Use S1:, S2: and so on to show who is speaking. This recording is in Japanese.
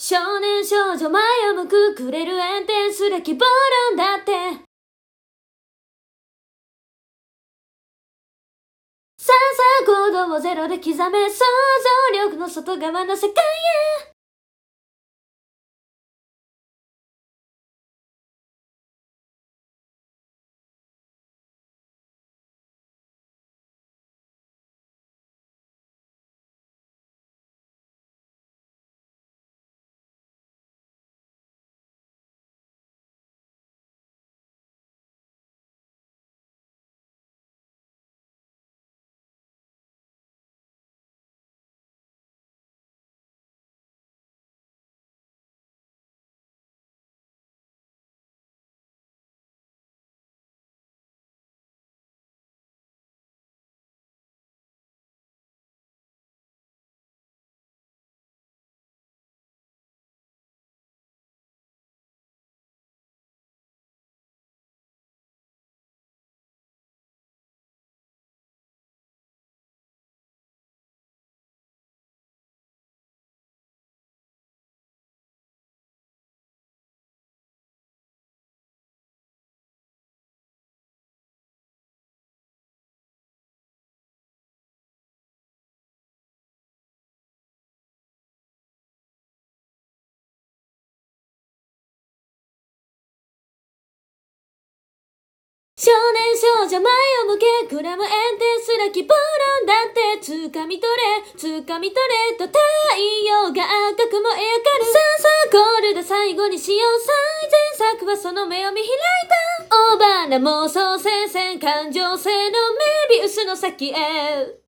S1: 少年少女前を向くくれる炎天すら希望論だって。さあさあ行動をゼロで刻め、想像力の外側の世界へ。少年少女前を向け、くらむ炎天すら希望論だって。掴み取れ、掴み取れと太陽が赤く燃え上がる。さあさあゴールで最後にしよう。最善作はその目を見開いた。オーバーな妄想戦線、感情性のメビウスの先へ。